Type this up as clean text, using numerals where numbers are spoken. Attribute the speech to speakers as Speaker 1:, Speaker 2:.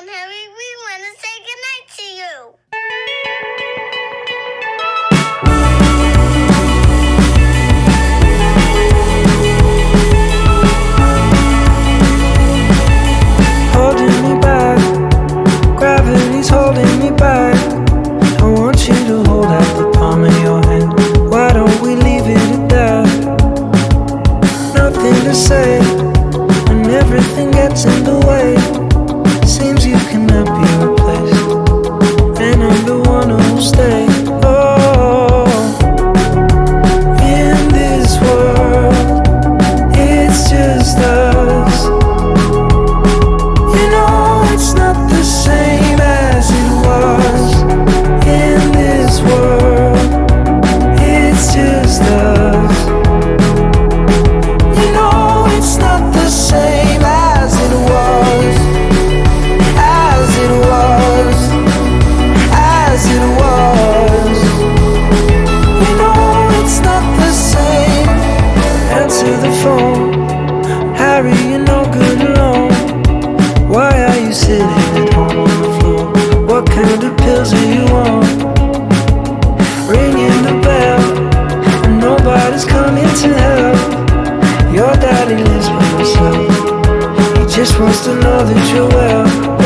Speaker 1: on, Harry. We want to say goodnight to you.
Speaker 2: Holding me back, gravity's holding me back. I want you to hold out the palm of your hand. Why don't we leave it at that? Nothing to say when everything gets in the way. Seems you cannot be replaced, and I'm the one who'll stay. Oh, in this world, it's just us. You know it's not the same as it was. In this world, it's just us. You know it's not the same as it was. As it was. As it was. You know it's not the same. Answer the phone, Harry, you're no good alone. Why are you sitting at home on the floor? What kind of pills are you on? Ringing the bell, and nobody's coming to help. Your daddy lives by himself. He just wants to know that you're well.